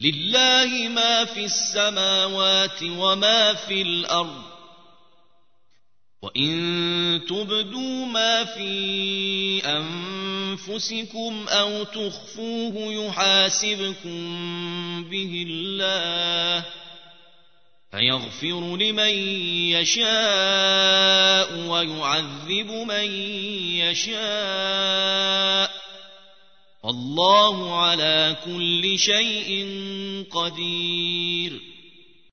لله ما في السماوات وما في الأرض وإن تبدوا ما في أنفسكم أو تخفوه يحاسبكم به الله فيغفر لمن يشاء ويعذب من يشاء والله على كل شيء قدير.